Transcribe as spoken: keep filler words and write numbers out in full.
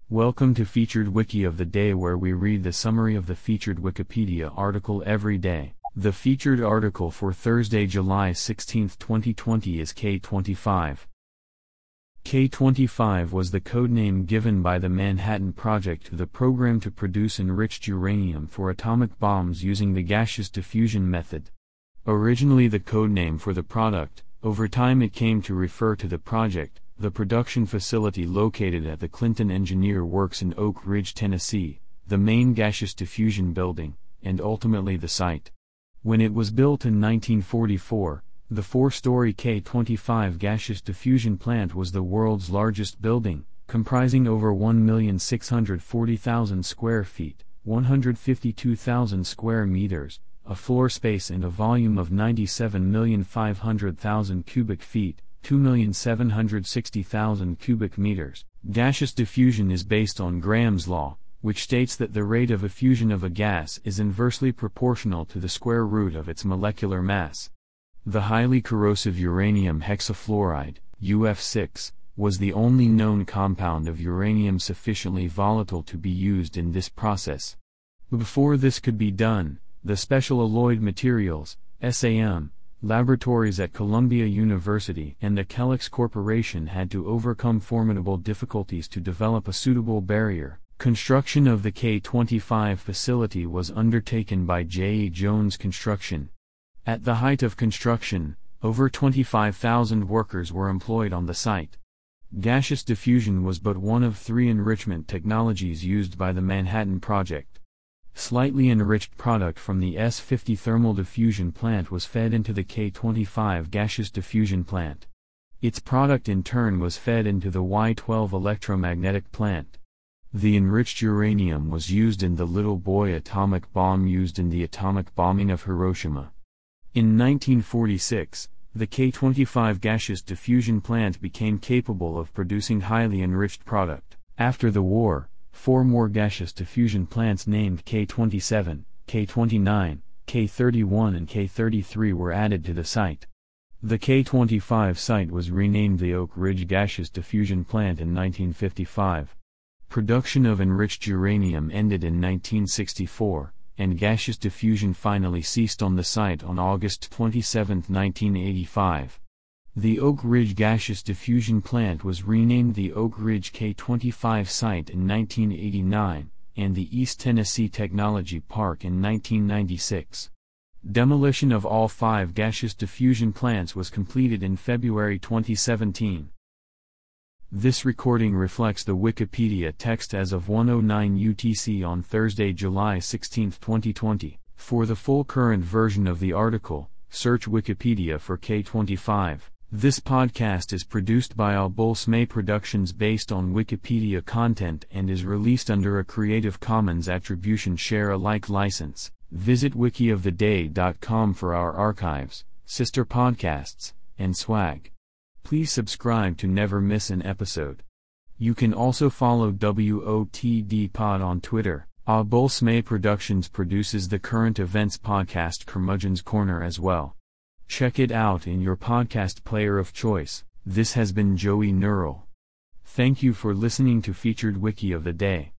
Welcome to Featured Wiki of the Day, where we read the summary of the featured Wikipedia article every day. The featured article for Thursday, July sixteenth, twenty twenty is K twenty-five. K twenty-five was the codename given by the Manhattan Project to the program to produce enriched uranium for atomic bombs using the gaseous diffusion method. Originally the codename for the product, over time it came to refer to the project, the production facility located at the Clinton Engineer Works in Oak Ridge, Tennessee, the main gaseous diffusion building, and ultimately the site. When it was built in nineteen forty-four, the four-story K twenty-five gaseous diffusion plant was the world's largest building, comprising over one million six hundred forty thousand square feet, one hundred fifty-two thousand square meters, a floor space and a volume of ninety-seven million five hundred thousand cubic feet, two million seven hundred sixty thousand cubic meters. Gaseous diffusion is based on Graham's law, which states that the rate of effusion of a gas is inversely proportional to the square root of its molecular mass. The highly corrosive uranium hexafluoride, U F six, was the only known compound of uranium sufficiently volatile to be used in this process. Before this could be done, the Special Alloyed Materials, S A M, laboratories at Columbia University and the Kellex Corporation had to overcome formidable difficulties to develop a suitable barrier. Construction of the K twenty-five facility was undertaken by J A. Jones Construction. At the height of construction, over twenty-five thousand workers were employed on the site. Gaseous diffusion was but one of three enrichment technologies used by the Manhattan Project. Slightly enriched product from the S fifty thermal diffusion plant was fed into the K twenty-five gaseous diffusion plant. Its product in turn was fed into the Y twelve electromagnetic plant. The enriched uranium was used in the Little Boy atomic bomb used in the atomic bombing of Hiroshima. In nineteen forty-six, the K twenty-five gaseous diffusion plant became capable of producing highly enriched product. After the war, four more gaseous diffusion plants named K twenty-seven, K twenty-nine, K thirty-one and K thirty-three were added to the site. The K twenty-five site was renamed the Oak Ridge Gaseous Diffusion Plant in nineteen fifty-five. Production of enriched uranium ended in nineteen sixty-four, and gaseous diffusion finally ceased on the site on August twenty-seventh, nineteen eighty-five. The Oak Ridge Gaseous Diffusion Plant was renamed the Oak Ridge K twenty-five site in nineteen eighty-nine, and the East Tennessee Technology Park in nineteen ninety-six. Demolition of all five gaseous diffusion plants was completed in February twenty seventeen. This recording reflects the Wikipedia text as of one oh nine U T C on Thursday, July sixteenth, twenty twenty. For the full current version of the article, search Wikipedia for K twenty-five. This podcast is produced by Al Bolsme Productions based on Wikipedia content and is released under a Creative Commons Attribution Share Alike license. Visit wiki of the day dot com for our archives, sister podcasts, and swag. Please subscribe to never miss an episode. You can also follow W O T D Pod on Twitter. Al Bolsme Productions produces the current events podcast Curmudgeon's Corner as well. Check it out in your podcast player of choice. This has been Joey Neural. Thank you for listening to Featured Wiki of the Day.